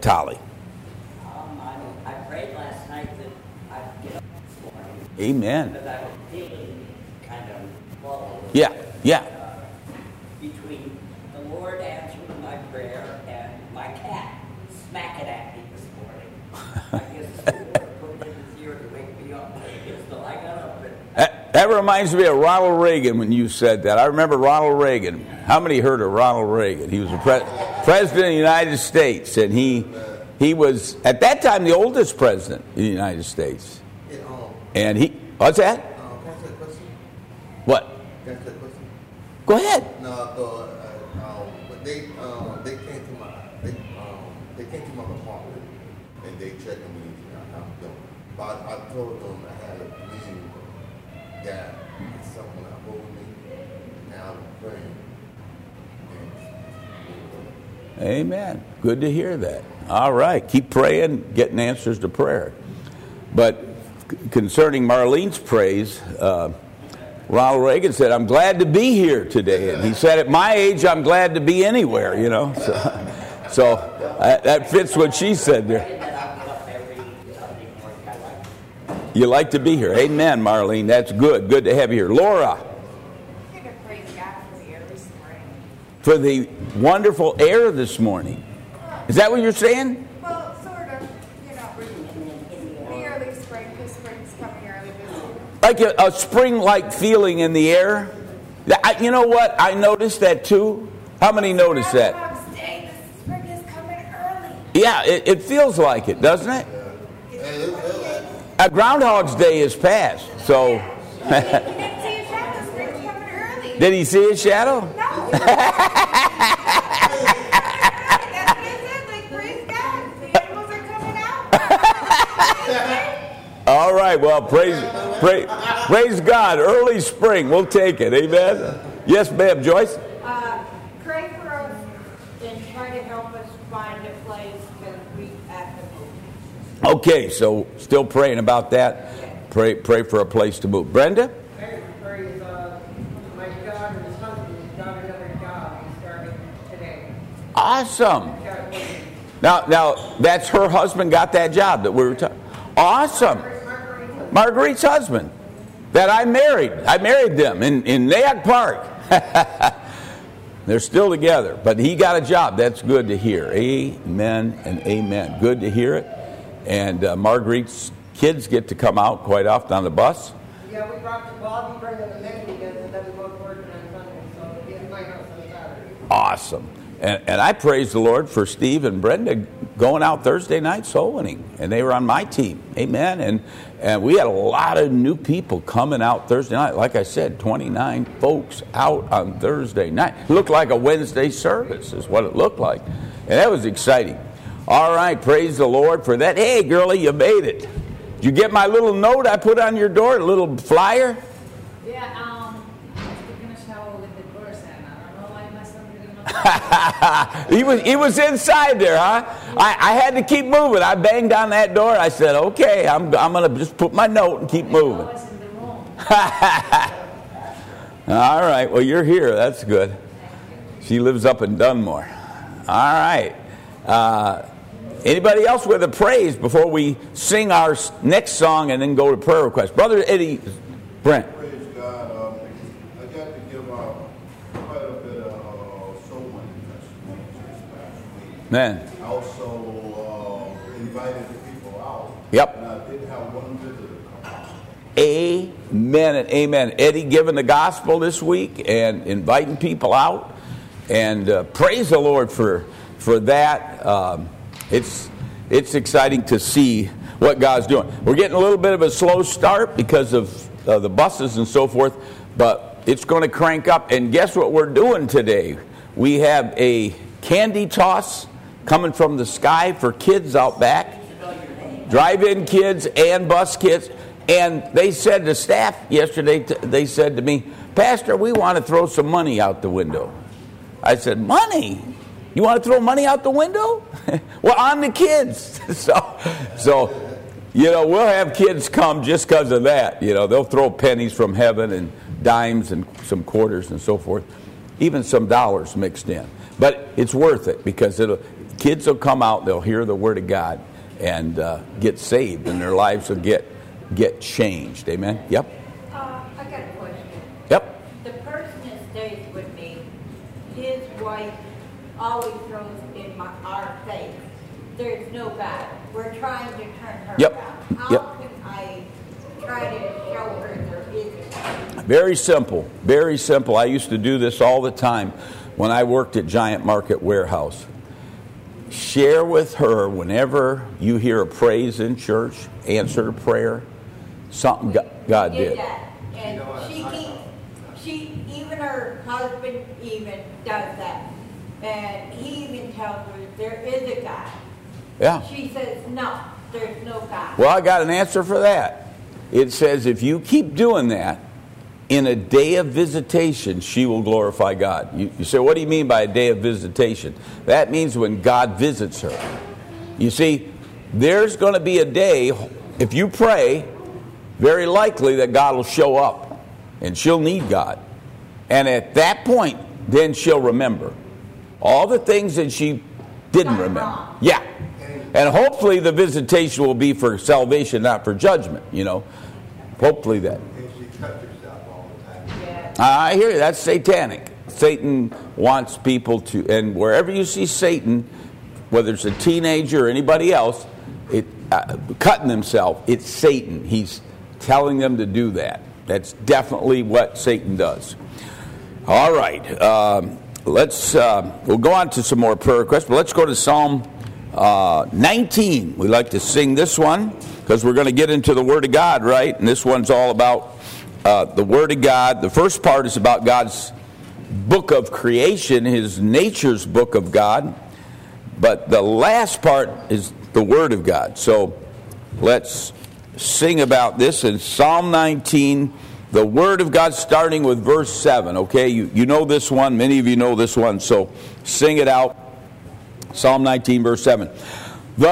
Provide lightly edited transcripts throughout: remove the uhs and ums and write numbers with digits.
Tolly? I prayed last night that I'd get up this morning. Amen. Because I was feeling kind of low. Yeah. Between the Lord answering my prayer and my cat smacking at me this morning. I guess the Lord put it in his ear to wake me up. So I got up and... That reminds me of Ronald Reagan when you said that. I remember Ronald Reagan. How many heard of Ronald Reagan? He was the president of the United States, and he was, at that time, the oldest president in the United States. And he, what's that? Can I ask a question? What? Can I ask a question? Go ahead. No, but they came to my apartment and they checked on me. I'm doing. But I told them I had a meeting that someone that hold me. Now I'm praying. Amen. Good to hear that. All right. Keep praying, getting answers to prayer. But concerning Marlene's praise, Ronald Reagan said, I'm glad to be here today. And he said, at my age, I'm glad to be anywhere, you know. So that fits what she said there. You like to be here. Amen, Marlene. That's good. Good to have you here. Laura. I'm going to praise God for the air this morning. For the wonderful air this morning. Is that what you're saying? Well, sort of. You know, the early spring, because spring's coming early this year. Like a spring-like feeling in the air. You know what? I noticed that too. How many noticed that? Groundhog's Day, the spring is coming early. Yeah, it feels like it, doesn't it? Groundhog's Day is past, so... He didn't see a shadow, spring's coming early. Did he see a shadow? No. That's what I said, like, praise God, the animals are coming out. All right, well, praise God. Early spring, we'll take it. Amen. Yes, ma'am, Joyce? Pray for us and try to help us find a place because we have to move. Okay, so still praying about that. Pray for a place to move. Brenda? Praise my daughter's husband got another job. He started today. Awesome. Now that's her husband got that job that we were talking. Awesome. Marguerite's husband that I married. I married them in Nyack Park. They're still together, but he got a job. That's good to hear. Amen and amen. Good to hear it. And Marguerite's kids get to come out quite often on the bus. Yeah, we brought the Bobby, Brenda, and Megan together, and then we both working on Sunday, so he's in my house on Saturday. Awesome. And I praise the Lord for Steve and Brenda going out Thursday night soul winning. And they were on my team. Amen. And we had a lot of new people coming out Thursday night. Like I said, 29 folks out on Thursday night. It looked like a Wednesday service is what it looked like. And that was exciting. All right, praise the Lord for that. Hey, girlie, you made it. Did you get my little note I put on your door, a little flyer? Yeah, I was taking a shower with the person. I don't know why my son didn't he was inside there, huh? I had to keep moving. I banged on that door. I said, okay, I'm going to just put my note and keep moving. I was in the room. All right, well, you're here. That's good. She lives up in Dunmore. All right. Anybody else with a praise before we sing our next song and then go to prayer requests? Brother Eddie Brent. Praise God. I got to give quite a bit of soul winning testimony this past week. Man. I also invited the people out. Yep. And I did have one visitor come out. Amen and amen. Eddie giving the gospel this week and inviting people out. And praise the Lord for that. It's exciting to see what God's doing. We're getting a little bit of a slow start because of the buses and so forth, but it's going to crank up. And guess what we're doing today? We have a candy toss coming from the sky for kids out back, drive-in kids and bus kids. And they said to staff yesterday, they said to me, Pastor, we want to throw some money out the window. I said, money? You want to throw money out the window? Well, on the kids. So, you know, we'll have kids come just because of that. You know, they'll throw pennies from heaven and dimes and some quarters and so forth, even some dollars mixed in. But it's worth it because kids will come out, they'll hear the Word of God and get saved, and their lives will get changed. Amen? Yep. I got a question. Yep. The person that stays with me, his wife always throws in our face, there's no God. We're trying to turn her Yep. around. How Yep. can I try to show her there is a God? Very simple. Very simple. I used to do this all the time when I worked at Giant Market Warehouse. Share with her whenever you hear a praise in church, answer a prayer, something God did. That. And she, even her husband even does that. And he even tells her there is a God. Yeah. She says, no, there's no God. Well, I got an answer for that. It says if you keep doing that, in a day of visitation, she will glorify God. You say, what do you mean by a day of visitation? That means when God visits her. You see, there's going to be a day, if you pray, very likely that God will show up. And she'll need God. And at that point, then she'll remember all the things that she didn't remember. Yeah. And hopefully the visitation will be for salvation, not for judgment, you know. Hopefully that. And she cuts herself all the time. Yeah. I hear you. That's satanic. Satan wants people to, and wherever you see Satan, whether it's a teenager or anybody else, cutting themselves, it's Satan. He's telling them to do that. That's definitely what Satan does. All right. We'll go on to some more prayer requests, but let's go to Psalm 19. We like to sing this one because we're going to get into the Word of God, right? And this one's all about the Word of God. The first part is about God's book of creation, His nature's book of God. But the last part is the Word of God. So let's sing about this in Psalm 19, the Word of God, starting with verse 7. Okay, you know this one. Many of you know this one. So sing it out. Psalm 19, verse 7. The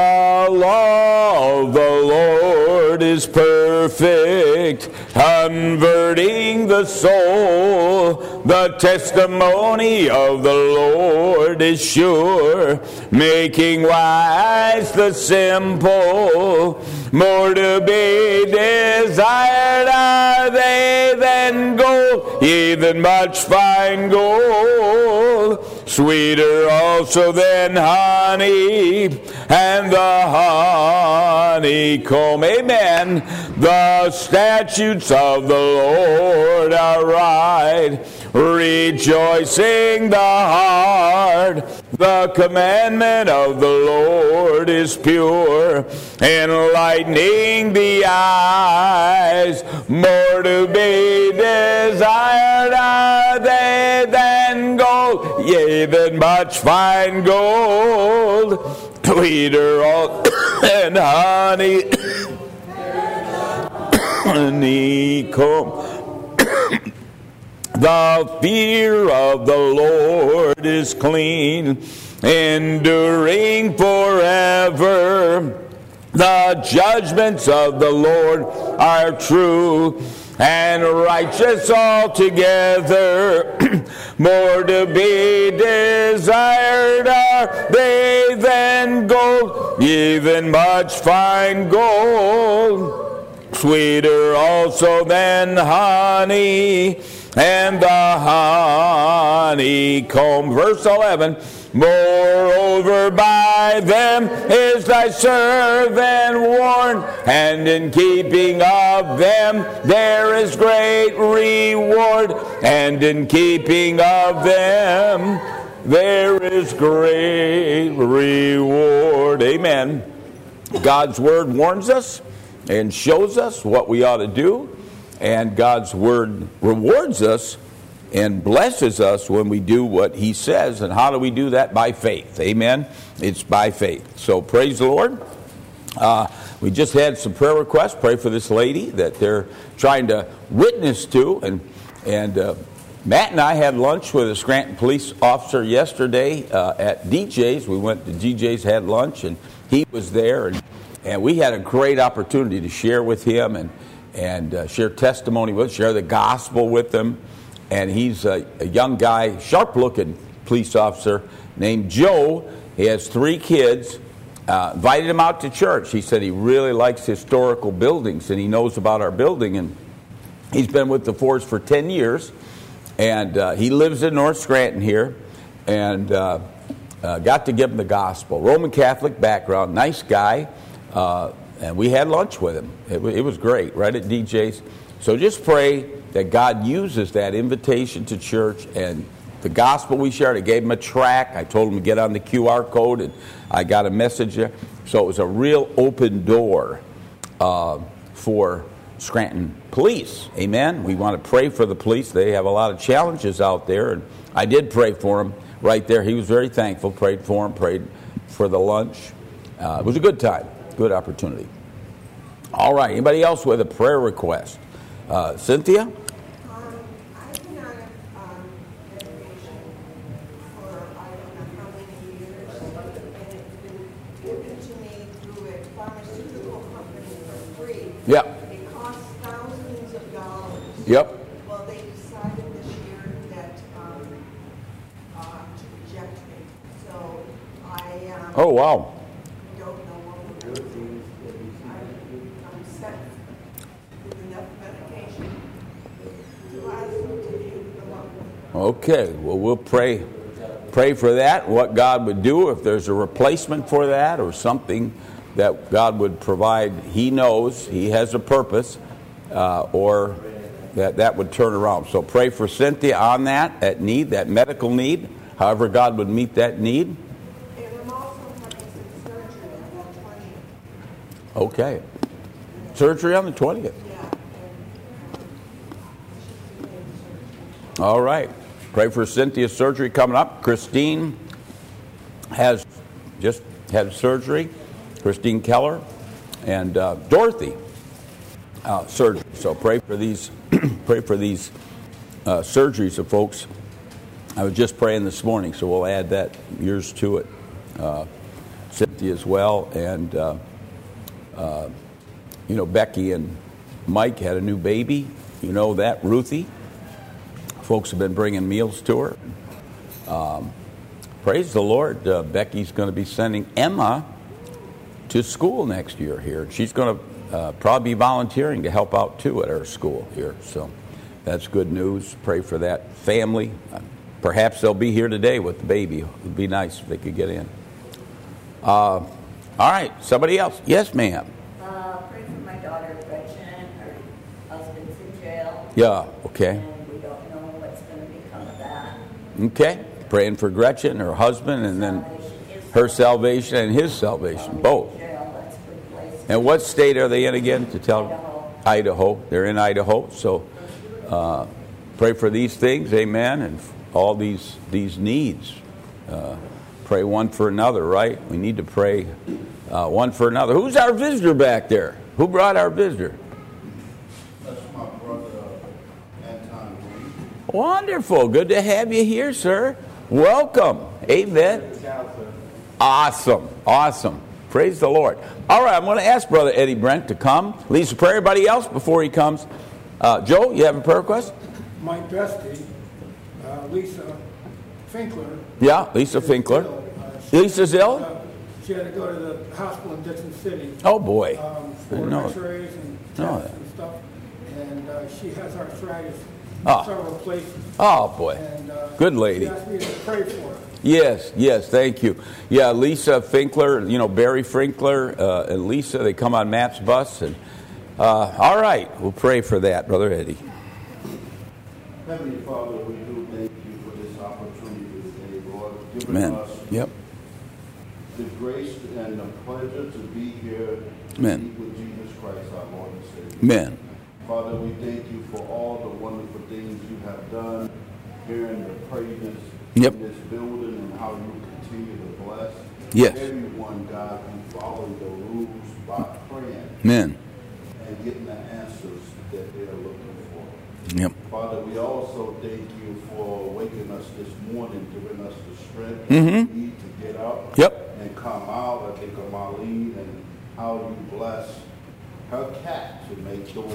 law of the Lord is perfect, converting the soul. The testimony of the Lord is sure, making wise the simple. More to be desired are they than gold, even much fine gold. Sweeter also than honey, and the honeycomb. Amen. The statutes of the Lord are right, rejoicing the heart. The commandment of the Lord is pure, enlightening the eyes. More to be desired are they than gold, yea, than much fine gold. Sweeter than honey, honeycomb. The fear of the Lord is clean, enduring forever. The judgments of the Lord are true and righteous altogether. More to be desired are they than gold, even much fine gold. Sweeter also than honey, and the honeycomb. Verse 11. Moreover, by them is thy servant warned, and in keeping of them there is great reward, and in keeping of them there is great reward. Amen. God's Word warns us and shows us what we ought to do, and God's Word rewards us and blesses us when we do what He says. And how do we do that? By faith. Amen? It's by faith. So praise the Lord. We just had some prayer requests. Pray for this lady that they're trying to witness to. And Matt and I had lunch with a Scranton police officer yesterday at DJ's. We went to DJ's, had lunch, and he was there. And we had a great opportunity to share with him and share testimony with him, share the gospel with him. And he's a young guy, sharp-looking police officer named Joe, He has 3 kids. Invited him out to church. He said he really likes historical buildings, and he knows about our building. And he's been with the Fords for 10 years, and he lives in North Scranton here, and got to give him the gospel. Roman Catholic background, nice guy, and we had lunch with him. It was great, right at DJ's. So just pray that God uses that invitation to church and the gospel we shared. I gave him a tract. I told him to get on the QR code, and I got a message there. So it was a real open door for Scranton Police. Amen. We want to pray for the police. They have a lot of challenges out there, and I did pray for him right there. He was very thankful. Prayed for him. Prayed for the lunch. It was a good time. Good opportunity. All right. Anybody else with a prayer request? Cynthia? I've been on a reservation for I don't know how many years, and it's been given to me through a pharmaceutical company for free. Yep. It costs thousands of dollars. Yep. Well, they decided this year that to reject me. So I Oh, wow. don't know what we're going to do. I'm set with enough medication to last until the end of the month. Okay. Well, we'll pray for that, what God would do, if there's a replacement for that or something that God would provide. He knows. He has a purpose, or that would turn around. So pray for Cynthia on that need, that medical need, however God would meet that need. And I'm also having some surgery on the 20th. Okay. Surgery on the 20th. Yeah. All right. Pray for Cynthia's surgery coming up. Christine has just had surgery. Christine Keller and Dorothy surgery. So pray for these surgeries of folks. I was just praying this morning, so we'll add that yours to it. Cynthia as well, and Becky and Mike had a new baby. You know that, Ruthie. Folks have been bringing meals to her. Praise the Lord. Becky's going to be sending Emma to school next year here. She's going to probably be volunteering to help out too at our school here. So that's good news. Pray for that family. Perhaps they'll be here today with the baby. It would be nice if they could get in. All right, somebody else. Yes, ma'am. Pray for my daughter Gretchen. Her husband's in jail. Yeah, okay. And we don't know what's going to become of that. Okay. Praying for Gretchen, her husband, and then her salvation and his salvation, both. Jail, that's a good place. And what state are they in again to tell? Idaho. They're in Idaho. So pray for these things, amen, and all these needs. Pray one for another, right? We need to pray one for another. Who's our visitor back there? Who brought our visitor? That's my brother, Anton Green. Wonderful. Good to have you here, sir. Welcome. Amen. Awesome. Awesome. Praise the Lord. All right, I'm going to ask Brother Eddie Brent to come. Lisa, pray everybody else before he comes. Joe, you have a prayer request? My bestie, Lisa Finkler. Yeah, Lisa is Finkler. ill. Lisa's ill? She had to go to the hospital in Dixon City Oh, boy. for No. x-rays and No. tests and stuff. And she has arthritis Oh. in several places. Oh, boy. And, Good lady. She asked me to pray for her. Yes, thank you. Yeah, Lisa Finkler, Barry Finkler and Lisa, they come on Matt's bus. And all right, we'll pray for that, Brother Eddie. Heavenly Father, we do thank you for this opportunity today, Lord, giving Amen. us Yep. the grace and the pleasure to be here to Amen. meet with Jesus Christ, our Lord and Savior. Amen. Father, we thank you for all the wonderful things you have done here in the praise Yep. in this building and how you continue to bless Yes. everyone, God, who followed the rules by praying Amen. and getting the answers that they're looking for. Yep. Father, we also thank you for waking us this morning, giving us the strength Mhm. we need to get up Yep. and come out. I think of Marlene and how you bless her cat to make doors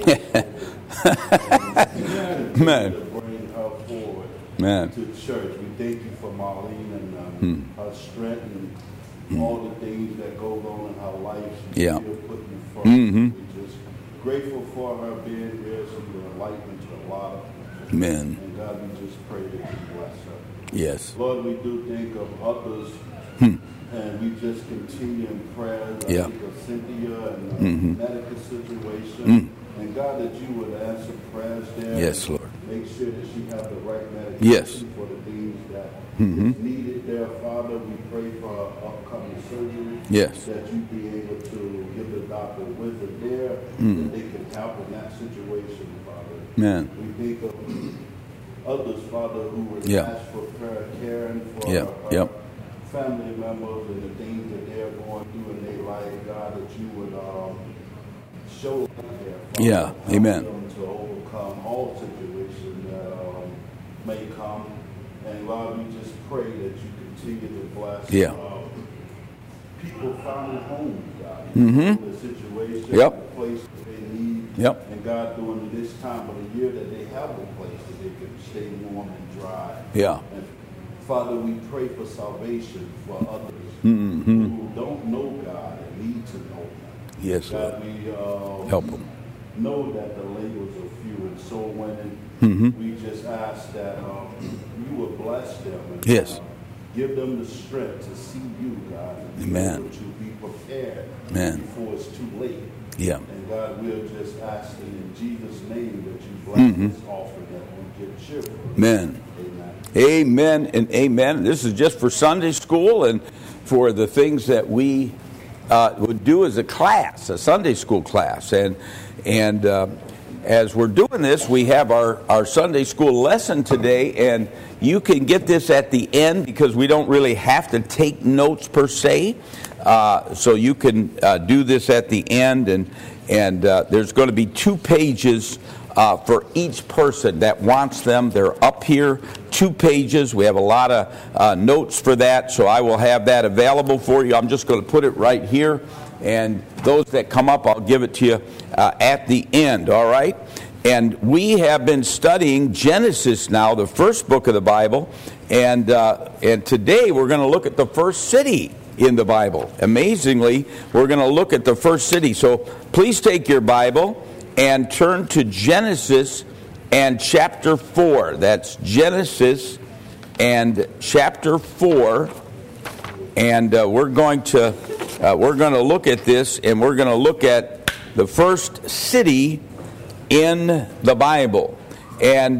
open. Amen. To bring her forward Amen. to church. We thank you for Marlene and her strength and all the things that go on in her life. She's Yeah. still putting you first. We're just grateful for her being here. She's an enlightenment to a lot of people. Amen. And God, we just pray that you bless her. Yes. Lord, we do think of others, and we just continue in prayer. I Yeah. think of Cynthia and the medical situation. And God, that you would answer prayers there. Yes, Lord. Make sure that she has the right medication Yes. for the things that is needed there. Father, we pray for her upcoming surgery. Yes. That you be able to give the doctor wisdom there, that they can help in that situation, Father. Amen. We think of others, Father, who would Yeah. ask for prayer, caring for Yeah. Yep. family members and the things that they're going through in their life, God, that you would show them there. Father, Yeah. help Amen. them to overcome all situations that may come. And Lord, we just pray that you continue to bless Yeah. people finding homes, God. The situation, Yep. the place that they need. Yep. And God, during this time of the year, that they have a place that they can stay warm and dry. Yeah. And Father, we pray for salvation for others who don't know God and need to know Him. Yes, Lord. God, we Help them. know that the labors are few and so winning. We just ask that you will bless them and Yes. give them the strength to see you, God, and be Amen. able to be prepared Amen. before it's too late. Yeah. And God, we're just asking in Jesus' name that you bless this offering that we give cheerfully. Amen. Amen. Amen and amen. This is just for Sunday school and for the things that we would do as a class, a Sunday school class. And as we're doing this, we have our Sunday school lesson today, and you can get this at the end because we don't really have to take notes per se. So you can do this at the end, and there's going to be 2 pages for each person that wants them. They're up here, 2 pages. We have a lot of notes for that, so I will have that available for you. I'm just going to put it right here, and those that come up, I'll give it to you at the end, all right? And we have been studying Genesis now, the first book of the Bible, and today we're going to look at the first city in the Bible. Amazingly, we're going to look at the first city. So please take your Bible and turn to Genesis and chapter 4. That's Genesis and chapter 4. And we're going to look at this, and we're going to look at the first city in the Bible. And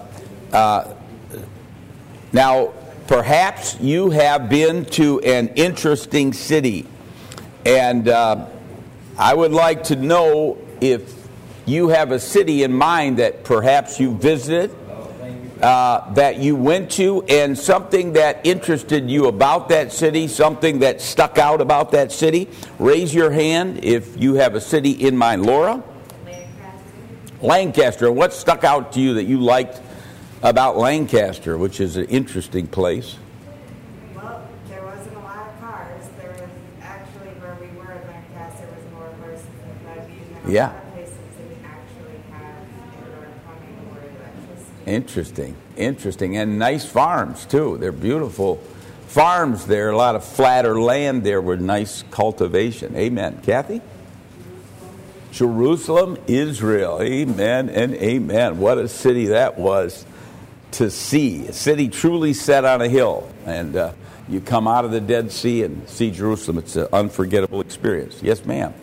now, perhaps you have been to an interesting city, and I would like to know if you have a city in mind that perhaps you visited, that you went to, and something that interested you about that city, something that stuck out about that city. Raise your hand if you have a city in mind. Laura? Lancaster. What stuck out to you that you liked about Lancaster, which is an interesting place? Well, there wasn't a lot of cars. There was actually, where we were in Lancaster, was more horses and buggies, and a Yeah. lot of places didn't actually have indoor plumbing or electricity. Interesting. And nice farms, too. They're beautiful farms there. A lot of flatter land there with nice cultivation. Amen. Kathy? Jerusalem, Israel. Amen and amen. What a city that was to see. A city truly set on a hill. And you come out of the Dead Sea and see Jerusalem. It's an unforgettable experience. Yes, ma'am.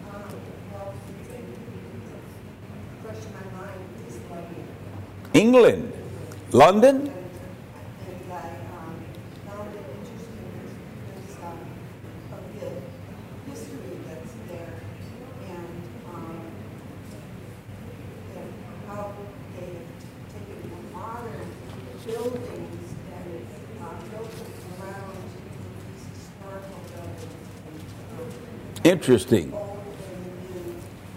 Question my mind is London. England. London? And I found it interesting because of the history that's there and how they have taken the modern buildings and built them around these historical buildings. Interesting. Old and new,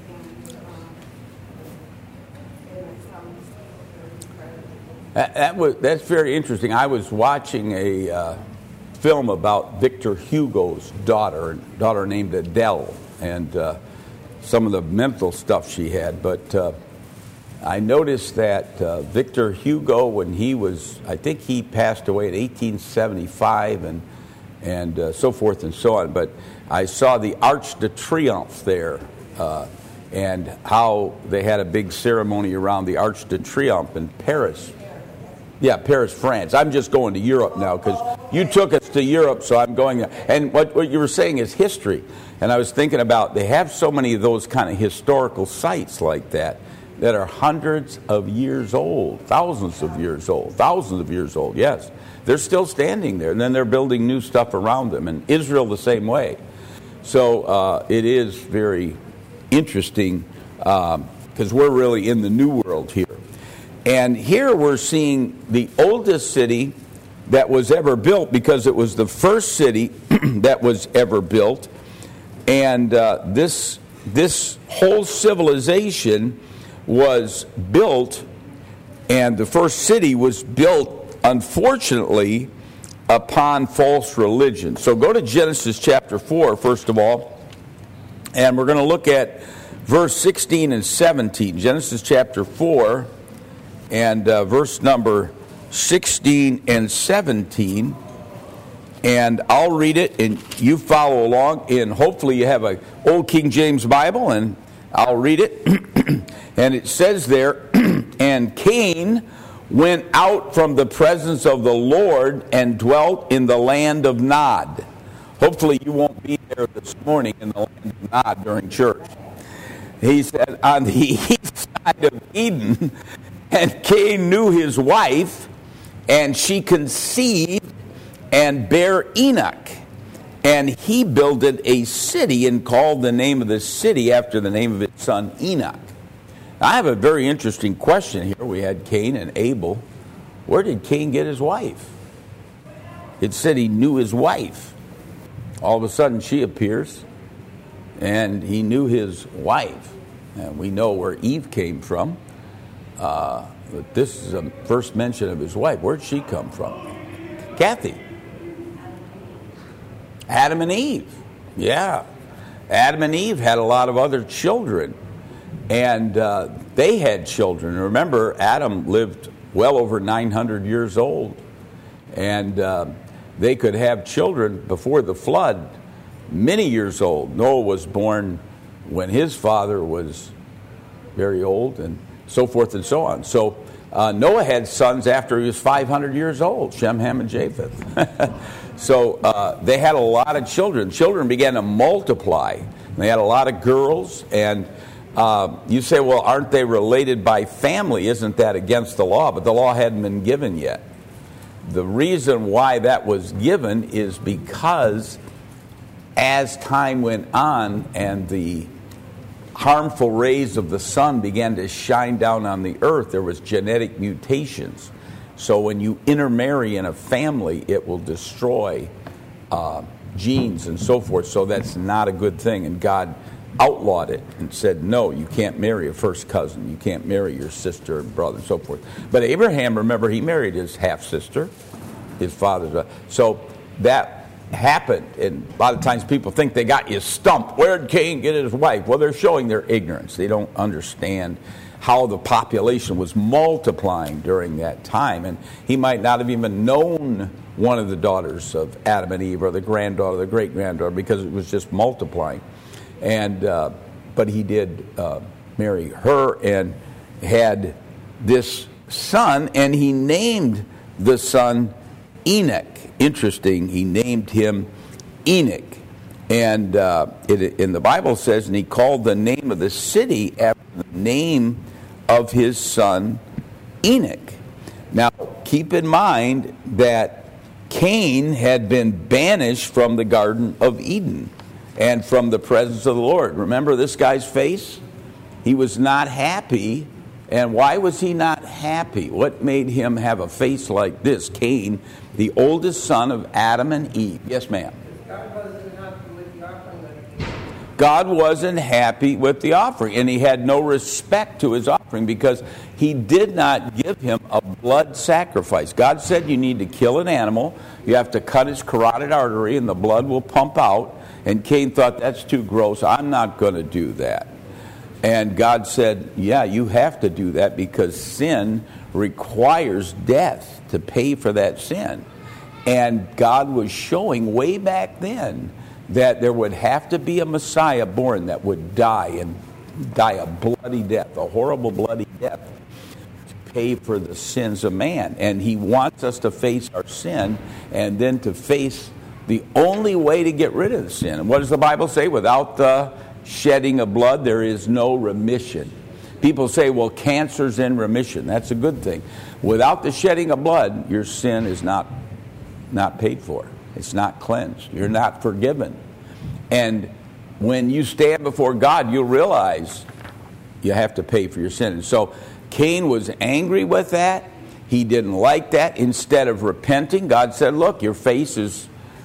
and it sounds very incredible. That's very interesting. I was watching a film about Victor Hugo's daughter named Adele, and some of the mental stuff she had. But I noticed that Victor Hugo, when he was, I think he passed away in 1875, and so forth and so on. But I saw the Arc de Triomphe there, and how they had a big ceremony around the Arc de Triomphe in Paris. Yeah, Paris, France. I'm just going to Europe now because you took us to Europe, so I'm going there. And what you were saying is history. And I was thinking about, they have so many of those kind of historical sites like that are hundreds of years old, thousands of years old, yes. They're still standing there, and then they're building new stuff around them. And Israel the same way. So it is very interesting because we're really in the New World here. And here we're seeing the oldest city that was ever built, because it was the first city that was ever built. And this whole civilization was built, and the first city was built, unfortunately, upon false religion. So go to Genesis chapter 4, first of all, and we're going to look at verse 16 and 17. Genesis chapter 4 and verse number 16 and 17. And I'll read it, and you follow along. And hopefully you have an old King James Bible, and I'll read it. And it says there, and Cain went out from the presence of the Lord and dwelt in the land of Nod. Hopefully you won't be there this morning in the land of Nod during church. He said, on the east side of Eden, and Cain knew his wife, and she conceived and bare Enoch. And he builded a city and called the name of the city after the name of his son Enoch. Now, I have a very interesting question here. We had Cain and Abel. Where did Cain get his wife? It said he knew his wife. All of a sudden she appears, and he knew his wife. And we know where Eve came from. But this is the first mention of his wife. Where'd she come from? Kathy. Adam and Eve. Yeah. Adam and Eve had a lot of other children. And they had children. Remember, Adam lived well over 900 years old. And they could have children before the flood, many years old. Noah was born when his father was very old, and so forth and so on. So Noah had sons after he was 500 years old, Shem, Ham, and Japheth. So they had a lot of children. Children began to multiply. They had a lot of girls. And you say, well, aren't they related by family? Isn't that against the law? But the law hadn't been given yet. The reason why that was given is because as time went on and the harmful rays of the sun began to shine down on the earth, there was genetic mutations. So when you intermarry in a family, it will destroy genes and so forth. So that's not a good thing. And God outlawed it and said, no, you can't marry a first cousin. You can't marry your sister and brother and so forth. But Abraham, remember, he married his half-sister, his father's. So that happened, and a lot of times people think they got you stumped. Where did Cain get his wife? Well, they're showing their ignorance. They don't understand how the population was multiplying during that time, and he might not have even known one of the daughters of Adam and Eve, or the granddaughter, the great-granddaughter, because it was just multiplying. And but he did marry her and had this son, and he named the son Enoch. Interesting, he named him Enoch. And in the Bible says, and he called the name of the city after the name of his son Enoch. Now, keep in mind that Cain had been banished from the Garden of Eden and from the presence of the Lord. Remember this guy's face? He was not happy. And why was he not happy? What made him have a face like this? Cain, the oldest son of Adam and Eve. Yes, ma'am. God wasn't happy with the offering, and he had no respect to his offering because he did not give him a blood sacrifice. God said you need to kill an animal, you have to cut his carotid artery, and the blood will pump out. And Cain thought, that's too gross, I'm not going to do that. And God said, yeah, you have to do that because sin requires death to pay for that sin. And God was showing way back then that there would have to be a Messiah born that would die a bloody death, a horrible bloody death, to pay for the sins of man. And he wants us to face our sin and then to face the only way to get rid of the sin. And what does the Bible say? Without the shedding of blood, there is no remission. People say, well, cancer's in remission. That's a good thing. Without the shedding of blood, your sin is not paid for. It's not cleansed. You're not forgiven. And when you stand before God, you'll realize you have to pay for your sin. And so Cain was angry with that. He didn't like that. Instead of repenting, God said, look, your face is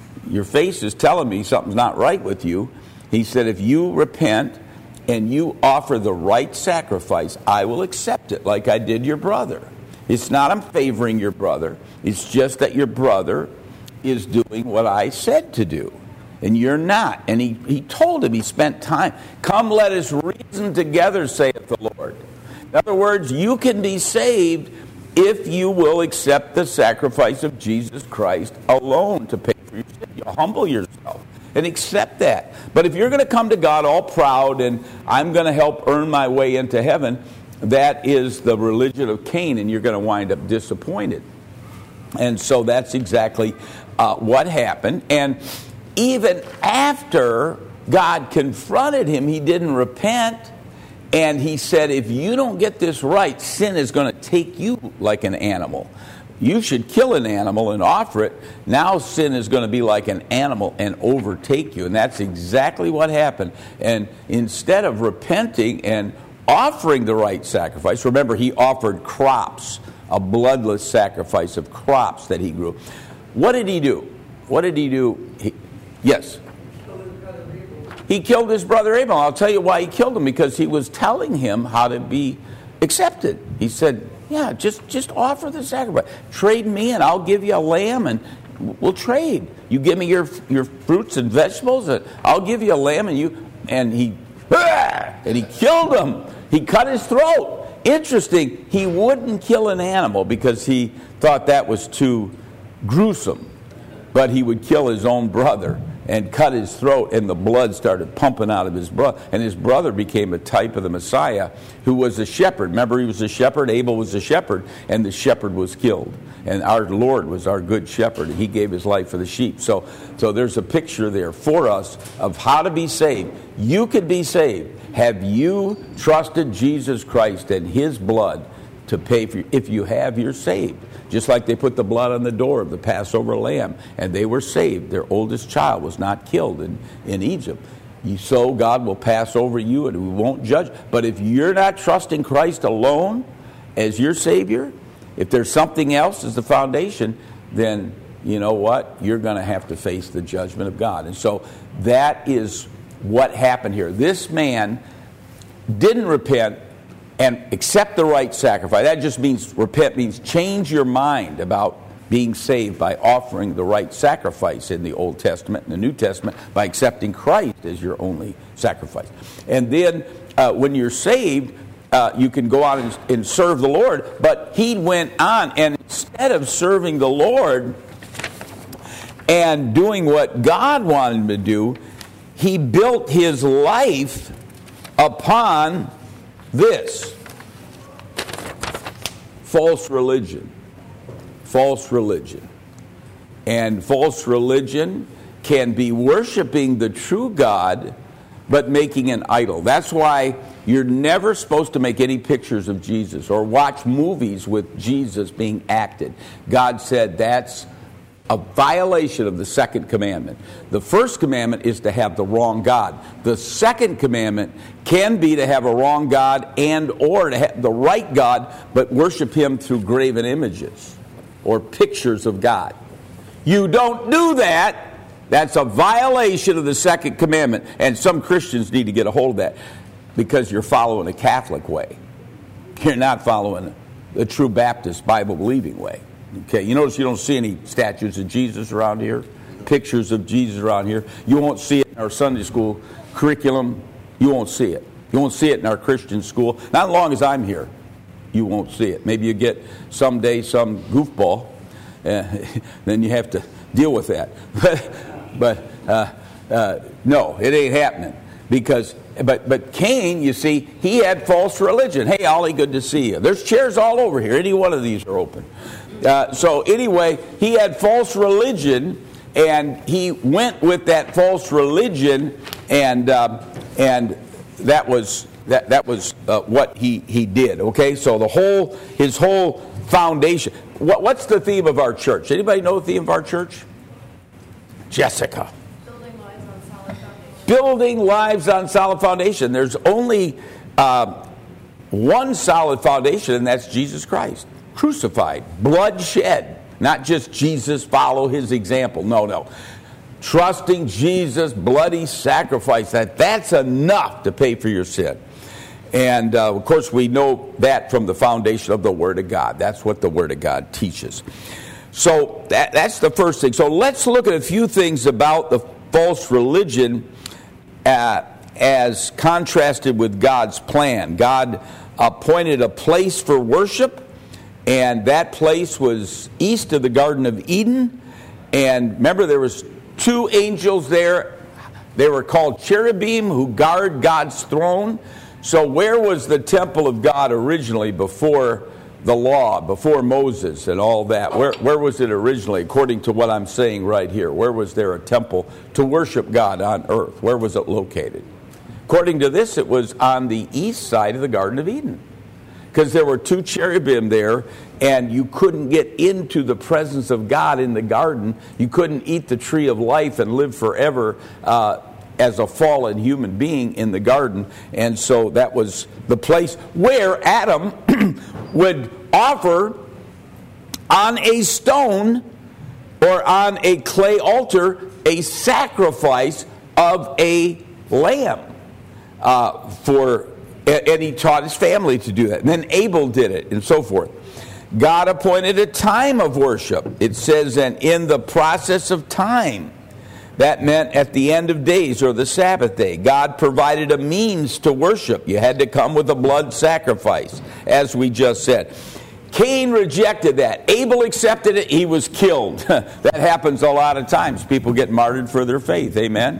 telling me something's not right with you. He said, if you repent and you offer the right sacrifice, I will accept it like I did your brother. It's not I'm favoring your brother. It's just that your brother is doing what I said to do. And you're not. And he told him, he spent time. Come, let us reason together, saith the Lord. In other words, you can be saved if you will accept the sacrifice of Jesus Christ alone to pay for your sin. You humble yourself and accept that. But if you're going to come to God all proud and I'm going to help earn my way into heaven, that is the religion of Cain, and you're going to wind up disappointed. And so that's exactly what happened. And even after God confronted him, he didn't repent. And he said, if you don't get this right, sin is going to take you like an animal. You should kill an animal and offer it. Now sin is going to be like an animal and overtake you. And that's exactly what happened. And instead of repenting and offering the right sacrifice, remember, he offered crops, a bloodless sacrifice of crops that he grew. What did he do? What did he do? Yes? He killed his brother Abel. I'll tell you why he killed him, because he was telling him how to be accepted. He said, yeah, just offer the sacrifice. Trade me and I'll give you a lamb and we'll trade. You give me your fruits and vegetables and I'll give you a lamb and he killed him. He cut his throat. Interesting, he wouldn't kill an animal because he thought that was too gruesome. But he would kill his own brother and cut his throat, and the blood started pumping out of his brother. And his brother became a type of the Messiah, who was a shepherd. Remember, he was a shepherd, Abel was a shepherd, and the shepherd was killed. And our Lord was our good shepherd, and he gave his life for the sheep. So there's a picture there for us of how to be saved. You could be saved. Have you trusted Jesus Christ and his blood to pay for you? If you have, you're saved. Just like they put the blood on the door of the Passover lamb, and they were saved. Their oldest child was not killed in Egypt. So God will pass over you and we won't judge. But if you're not trusting Christ alone as your Savior, if there's something else as the foundation, then you know what? You're going to have to face the judgment of God. And so that is what happened here. This man didn't repent and accept the right sacrifice. That just means, repent means change your mind about being saved by offering the right sacrifice in the Old Testament and the New Testament, by accepting Christ as your only sacrifice. And then when you're saved, you can go on and serve the Lord. But he went on, and instead of serving the Lord and doing what God wanted him to do, he built his life upon this: false religion. False religion. And false religion can be worshiping the true God, but making an idol. That's why you're never supposed to make any pictures of Jesus or watch movies with Jesus being acted. God said that's a violation of the second commandment. The first commandment is to have the wrong God. The second commandment can be to have a wrong God and or to have the right God, but worship him through graven images or pictures of God. You don't do that. That's a violation of the second commandment. And some Christians need to get a hold of that, because you're following a Catholic way. You're not following the true Baptist Bible-believing way. Okay, you notice you don't see any statues of Jesus around here, pictures of Jesus around here. You won't see it in our Sunday school curriculum. You won't see it. You won't see it in our Christian school. Not as long as I'm here, you won't see it. Maybe you get someday some goofball then you have to deal with that. But no, it ain't happening. But Cain, you see, he had false religion. Hey, Ollie, good to see you. There's chairs all over here. Any one of these are open. So anyway, he had false religion, and he went with that false religion, and that was what he did. Okay, so his whole foundation. What's the theme of our church? Anybody know the theme of our church? Jessica. Building lives on solid foundation. There's only one solid foundation, and that's Jesus Christ. Crucified, blood shed. Not just Jesus, follow his example. No. Trusting Jesus' bloody sacrifice. That's enough to pay for your sin. And, of course, we know that from the foundation of the Word of God. That's what the Word of God teaches. So that's the first thing. So let's look at a few things about the false religion as contrasted with God's plan. God appointed a place for worship, and that place was east of the Garden of Eden. And remember, there was 2 angels there. They were called cherubim who guard God's throne. So where was the temple of God originally before the law, before Moses and all that? Where was it originally, according to what I'm saying right here? Where was there a temple to worship God on earth? Where was it located? According to this, it was on the east side of the Garden of Eden, because there were 2 cherubim there, and you couldn't get into the presence of God in the garden. You couldn't eat the tree of life and live forever as a fallen human being in the garden. And so that was the place where Adam would offer on a stone or on a clay altar a sacrifice of a lamb and he taught his family to do that. And then Abel did it, and so forth. God appointed a time of worship. It says, and in the process of time. That meant at the end of days, or the Sabbath day. God provided a means to worship. You had to come with a blood sacrifice, as we just said. Cain rejected that. Abel accepted it. He was killed. That happens a lot of times. People get martyred for their faith. Amen?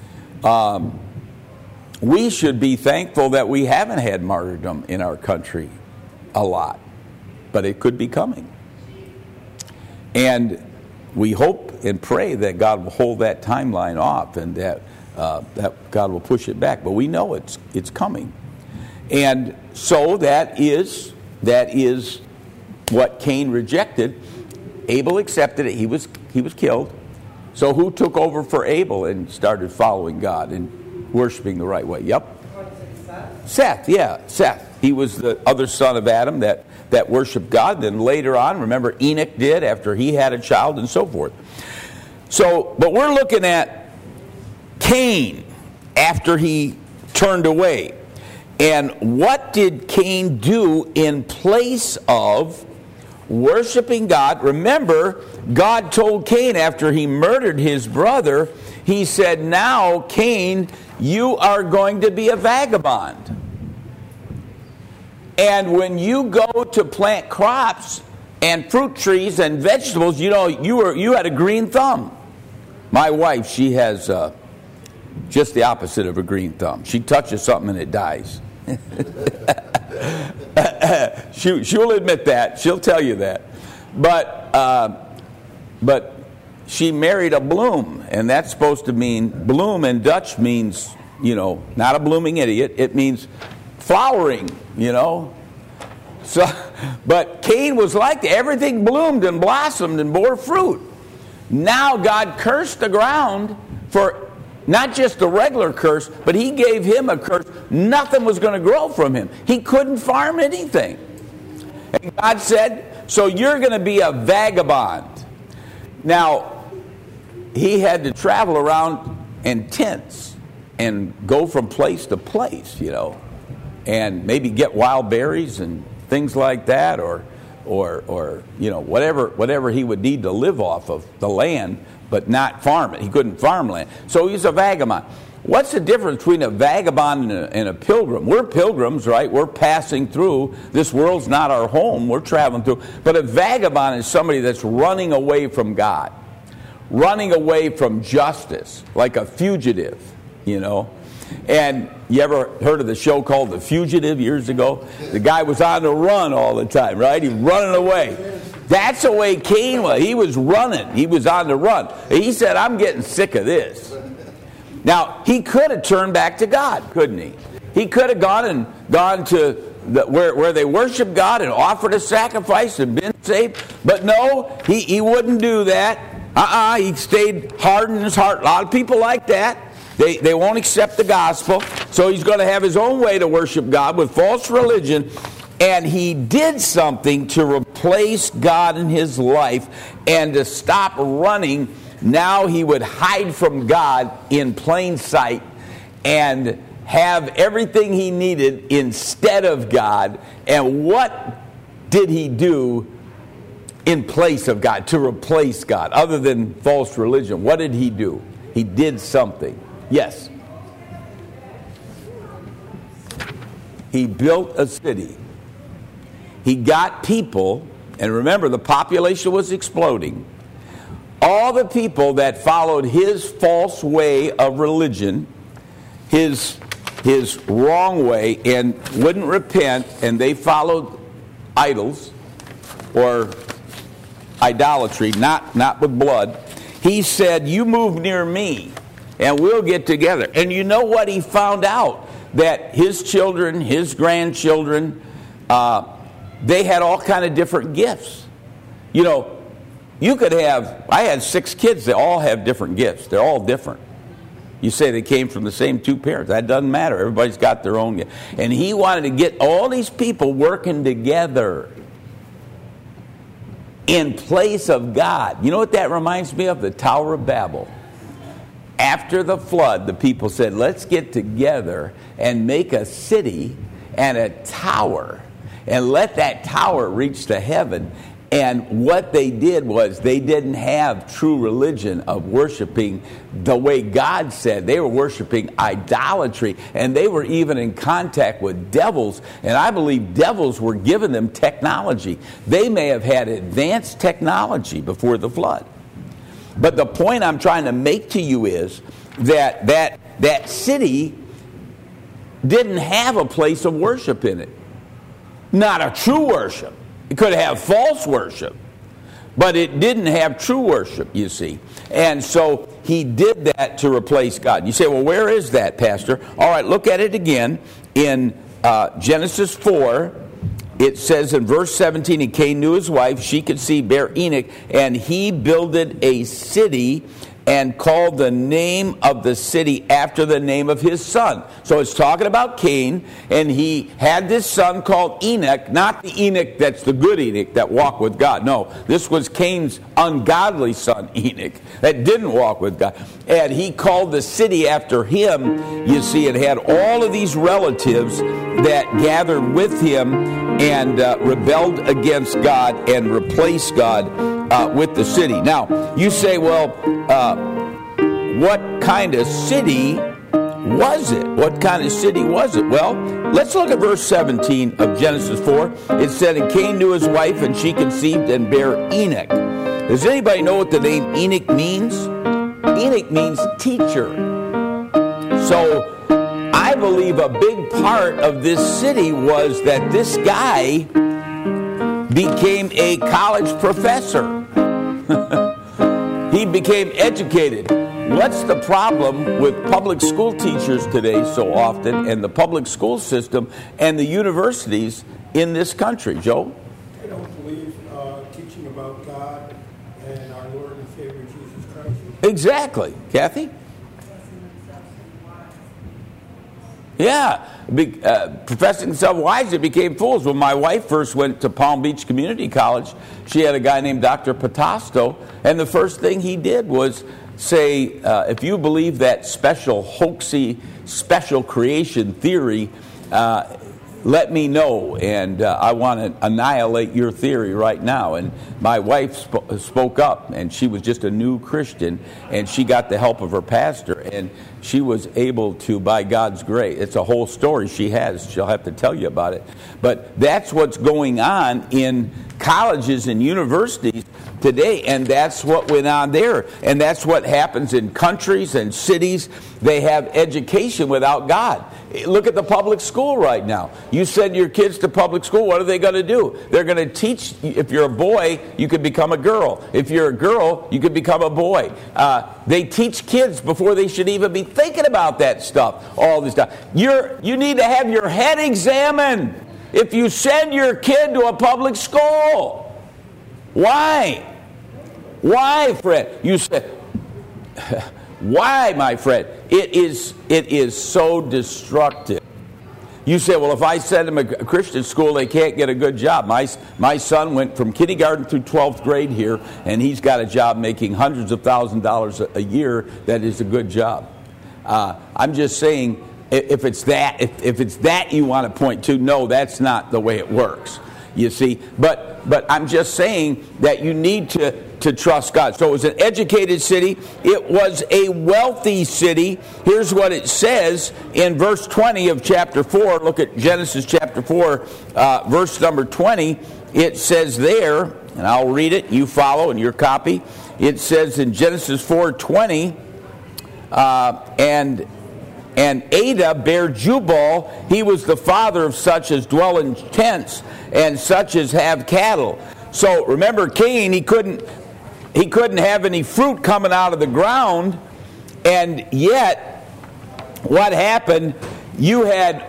We should be thankful that we haven't had martyrdom in our country a lot. But it could be coming. And we hope and pray that God will hold that timeline off, and that God will push it back. But we know it's coming. And so that is what Cain rejected. Abel accepted it. He was killed. So who took over for Abel and started following God and worshiping the right way? Yep. Seth. He was the other son of Adam that worshiped God. Then later on, remember, Enoch did after he had a child, and so forth. So, but we're looking at Cain after he turned away. And what did Cain do in place of worshiping God? Remember, God told Cain after he murdered his brother, he said, now, Cain, you are going to be a vagabond. And when you go to plant crops and fruit trees and vegetables, you had a green thumb. My wife, she has just the opposite of a green thumb. She touches something and it dies. She'll admit that. She'll tell you that. But she married a Bloom, and that's supposed to mean, Bloom in Dutch means, not a blooming idiot. It means flowering, So, but Cain was like that. Everything bloomed and blossomed and bore fruit. Now God cursed the ground for not just a regular curse, but he gave him a curse. Nothing was going to grow from him. He couldn't farm anything. And God said, so you're going to be a vagabond. Now, he had to travel around in tents and go from place to place, and maybe get wild berries and things like that, or whatever he would need to live off of the land, but not farm it. He couldn't farm land. So he's a vagabond. What's the difference between a vagabond and a pilgrim? We're pilgrims, right? We're passing through. This world's not our home. We're traveling through. But a vagabond is somebody that's running away from God, running away from justice, like a fugitive, you know. And you ever heard of the show called The Fugitive years ago? The guy was on the run all the time, right? He was running away. That's the way Cain was. He was running. He was on the run. He said, I'm getting sick of this. Now, he could have turned back to God, couldn't he? He could have gone to where they worship God and offered a sacrifice and been saved. But no, he wouldn't do that. He stayed hard in his heart. A lot of people like that. They won't accept the gospel. So he's going to have his own way to worship God with false religion. And he did something to replace God in his life and to stop running. Now he would hide from God in plain sight and have everything he needed instead of God. And what did he do in place of God, to replace God, other than false religion? What did he do? He did something. Yes. He built a city. He got people, and remember, the population was exploding. All the people that followed his false way of religion, his wrong way, and wouldn't repent, and they followed idols or idolatry, not with blood. He said, you move near me, and we'll get together. And you know what he found out? That his children, his grandchildren, they had all kind of different gifts. You know, I had 6 kids. They all have different gifts. They're all different. You say they came from the same 2 parents. That doesn't matter. Everybody's got their own gift. And he wanted to get all these people working together in place of God. You know what that reminds me of? The Tower of Babel. After the flood, the people said, let's get together and make a city and a tower and let that tower reach to heaven. And what they did was they didn't have true religion of worshiping the way God said. They were worshiping idolatry, and they were even in contact with devils. And I believe devils were giving them technology. They may have had advanced technology before the flood. But the point I'm trying to make to you is that city didn't have a place of worship in it. Not a true worship. It could have false worship, but it didn't have true worship, you see. And so he did that to replace God. You say, well, where is that, Pastor? All right, look at it again. In Genesis 4, it says in verse 17, and Cain knew his wife, she could see, bare Enoch, and he builded a city and called the name of the city after the name of his son. So it's talking about Cain, and he had this son called Enoch, not the Enoch that's the good Enoch that walked with God. No, this was Cain's ungodly son Enoch that didn't walk with God. And he called the city after him. You see, it had all of these relatives that gathered with him and rebelled against God and replaced God with the city. Now, you say, well, what kind of city was it? What kind of city was it? Well, let's look at verse 17 of Genesis 4. It said, and Cain knew his wife, and she conceived and bare Enoch. Does anybody know what the name Enoch means? Enoch means teacher. So I believe a big part of this city was that this guy became a college professor. He became educated. What's the problem with public school teachers today so often, and the public school system and the universities in this country, Joe? They don't believe teaching about God and our Lord and Savior Jesus Christ. Exactly. Kathy? Yeah. Professing themselves wise, they became fools. When my wife first went to Palm Beach Community College, she had a guy named Dr. Patasto, and the first thing he did was say, if you believe that special hoaxy, special creation theory, let me know, and I want to annihilate your theory right now. And my wife spoke up, and she was just a new Christian, and she got the help of her pastor, and she was able to, by God's grace, it's a whole story she has. She'll have to tell you about it. But that's what's going on in colleges and universities today, and that's what went on there. And that's what happens in countries and cities. They have education without God. Look at the public school right now. You send your kids to public school, what are they going to do? They're going to teach, if you're a boy, you could become a girl. If you're a girl, you could become a boy. They teach kids before they should even be thinking about that stuff, all this stuff. You need to have your head examined if you send your kid to a public school. Why? Why, friend? You say, why, my friend? It is so destructive. You say, well, if I send them a Christian school, they can't get a good job. My son went from kindergarten through 12th grade here, and he's got a job making hundreds of thousands of dollars a year. That is a good job. I'm just saying, if it's that you want to point to, no, that's not the way it works. You see, but I'm just saying that you need to trust God. So it was an educated city. It was a wealthy city. Here's what it says in verse 20 of chapter 4. Look at Genesis chapter 4, verse number 20. It says there, and I'll read it, you follow in your copy. It says in Genesis 4:20, and Ada bare Jubal, he was the father of such as dwell in tents, and such as have cattle. So remember, Cain, he couldn't have any fruit coming out of the ground, and yet what happened? You had